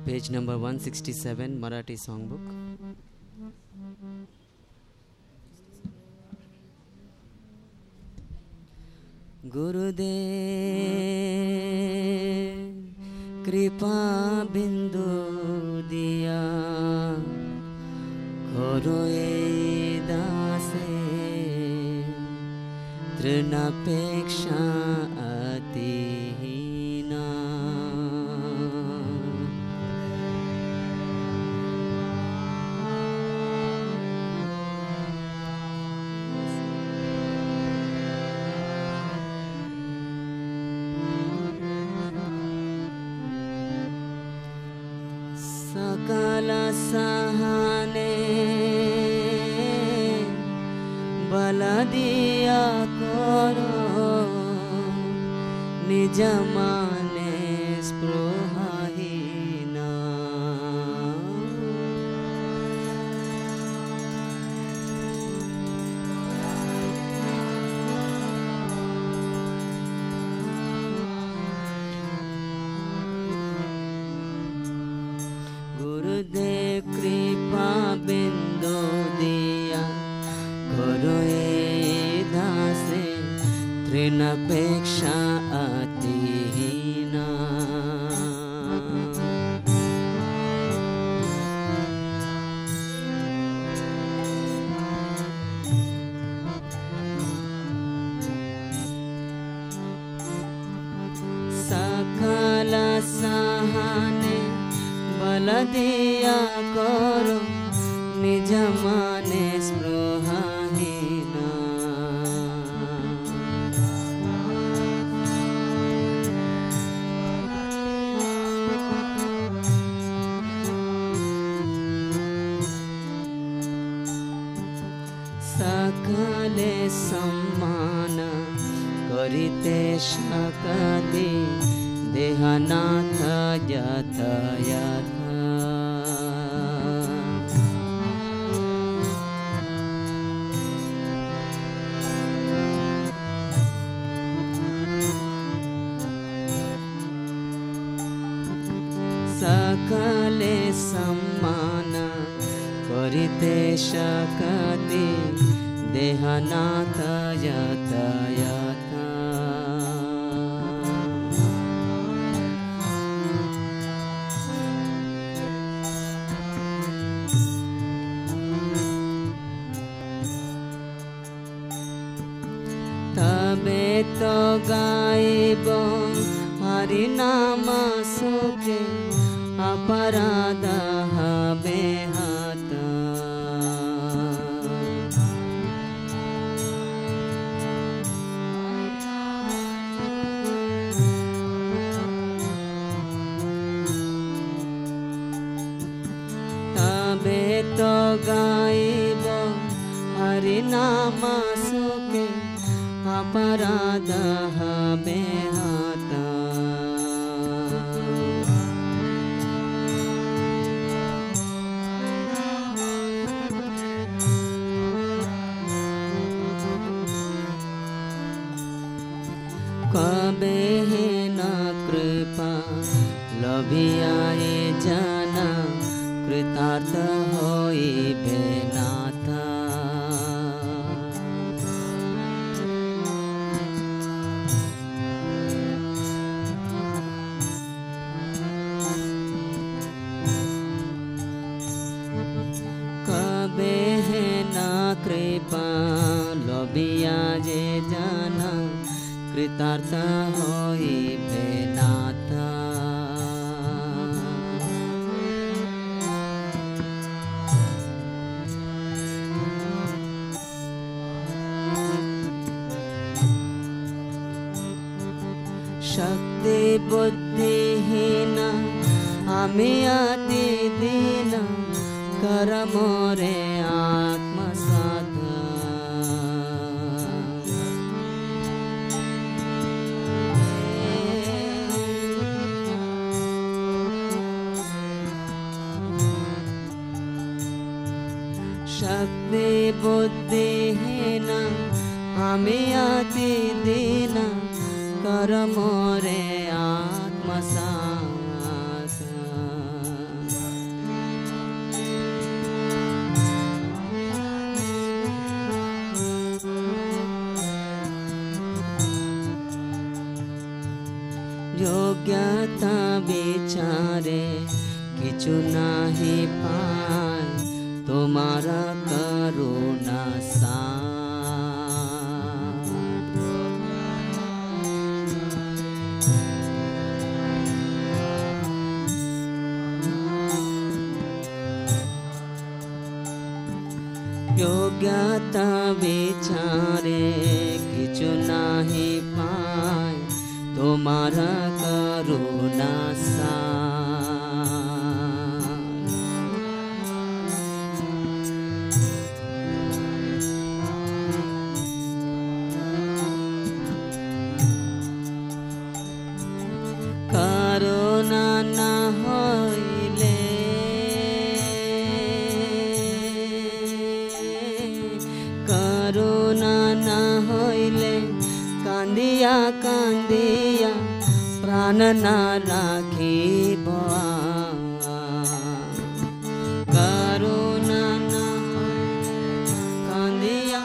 Page number 167, Marathi songbook. गुरुदेव कृपा बिंदु दिया करो ए दासे तृणापेक्षा अतिहीना सकल सहाने बल दिया करो निज माने स्पृहाहीना गुरुदेव कृपा बिंदु दिया करो ए दासे तृणापेक्षा अतिहीना सकल सहाने बल दिया करो निज माने स्पृहाहीना सकले सम्मान करिते शकति देहनाथ यातायात सकले सम्मान करिते शकति देहनाथ यातायात तबे तो गाइब हरि नाम सुखे अपराध हबे हाथ तबे तो गाइब हरि नाम सुखे अपराध हबे हाथ कबे है न कृपा लभियाए जना कृतार्थ होइबे नाथ कबे है न कृपा लभिया जे जना कृतार्थ होइबे नाथ शक्ति बुद्धिहीन आमी अति दीन कर मोरे आत्मसात शक्ति बुद्धिहीन आमी अति दीन कर मोरे आत्मसात योग्यता विचारे किछु नाही पाय तुम्हारा करुणा सार। योग्यता विचारे किछु नाही पाय तुम्हारा करुणा सार। करुणा न होइले करुणा न होइले कांदिया कांदिया प्राण न राखिब। करुणा न कांदिया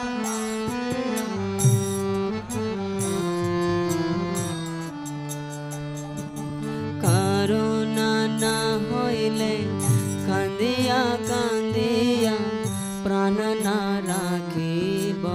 करुणा न होइले कांदिया कांदिया प्राण न राखिब।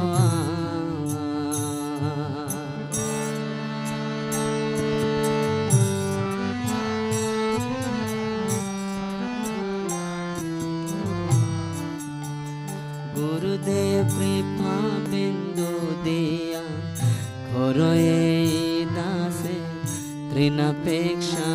गुरुदेव कृपा बिंदु दिया करो ये दासे तृणापेक्षा